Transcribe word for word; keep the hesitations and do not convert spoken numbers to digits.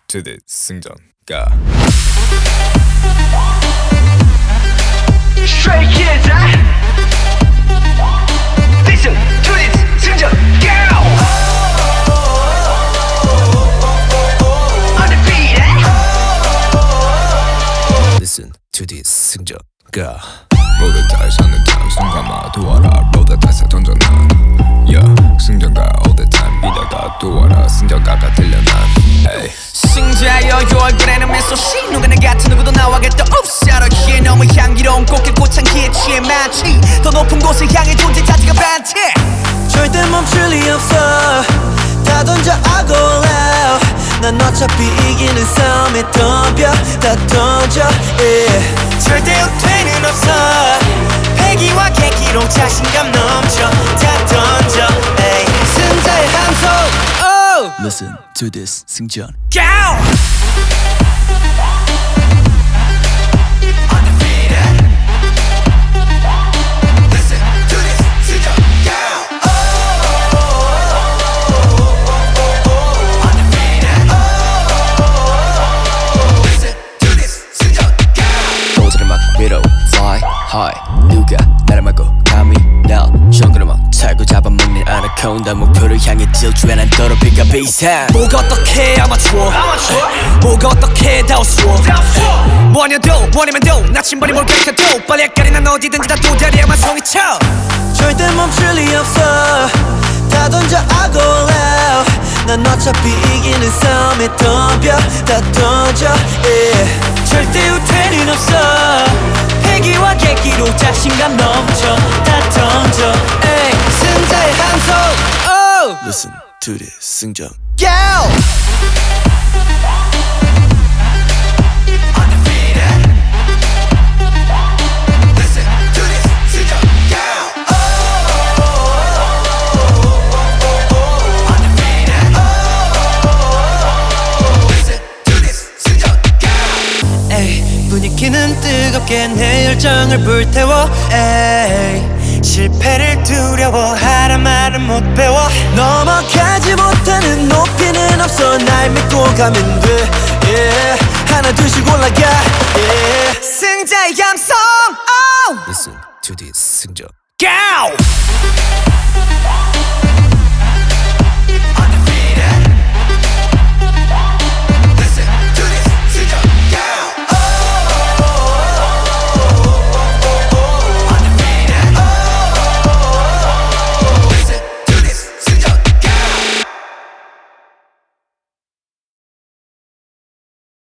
to the 승전 가. Stray kids, huh? Listen to this 승전 girl. Undefeated. Listen to this 승전 가. 모두 다 사는 다음 순간만 도와라. 모두 다 던져놔. Yeah, 승전가 all the time. 이다가 도와라. 승전가가 들려나. Hey. 승자여 요 얼굴에는 미소씨 누구나 같은 누구도 나와겠다 없어 여기에 너무 향기로운 꽃길 꽃향기에 취해 마치 더 높은 곳을 향해 존재 자체가 반티 절대 멈출 리 없어 다 던져 I go loud 난 어차피 이기는 싸움에 덤벼 다 던져 yeah. 절대 후퇴는 없어 패기와 계기로 자신감 넘쳐 다 던져 hey. 승자의 함성 oh. Listen to this 승전 Go! 위로 fly high 누가 나를 막고 감히 날 정글을 살고 잡아먹는 아나콘다 목표를 향해 질주해 난 더럽히가 비상 뭐가 어떻게 아마추어 뭐가 어떻게 다 우스워 뭐냐도 원이면도 나침반이 뭘 가르쳐도 빨리 헷갈리 난 어디든지 다 도다리야만 송이쳐 절대 멈출 리 없어 다 던져 I go loud 난 어차피 이기는 싸움에 덤벼 다 던져 yeah. 절대 후퇴는 없어 패기와 계기로 자신감 넘쳐 다 던져 hey. 승자의 함성 oh. Listen to this 승전 Go! 분위기는 뜨겁게 내 열정을 불태워 에이. 실패를 두려워하란 말은 못 배워 넘어가지 못하는 높이는 없어 날 믿고 가면 돼 yeah. 하나 둘씩 올라가 yeah. 승자의 감성 oh. Listen to this 승전 Go!